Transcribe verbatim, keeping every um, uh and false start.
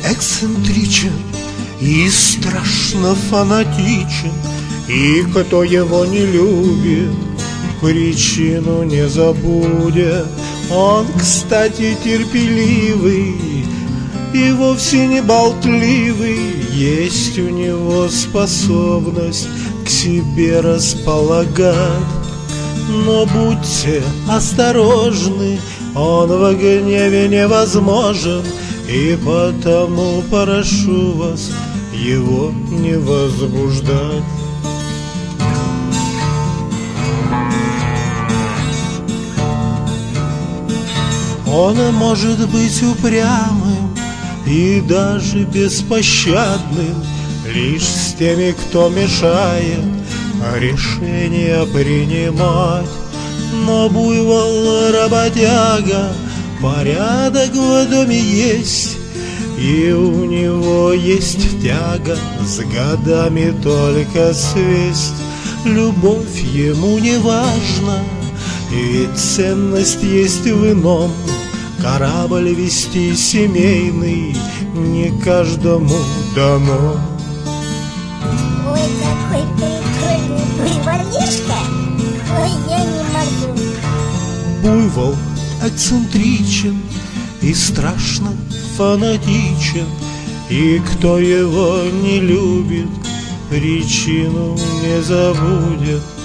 эксцентричен и страшно фанатичен, и кто его не любит, причину не забудет. Он, кстати, терпеливый и вовсе не болтливый, есть у него способность к себе располагать. Но будьте осторожны, он в гневе невозможен, и потому прошу вас его не возбуждать. Он может быть упрямым и даже беспощадным лишь с теми, кто мешает решения принимать. Но буйвол работяга, порядок в доме есть, и у него есть тяга с годами только свесть. Любовь ему не важна, ведь ценность есть в ином. Корабль вести семейный не каждому дано. Ой, какой прикольный буйволишка! Ой, я не могу. Буйвол эксцентричен и страшно фанатичен, и кто его не любит, причину не забудет.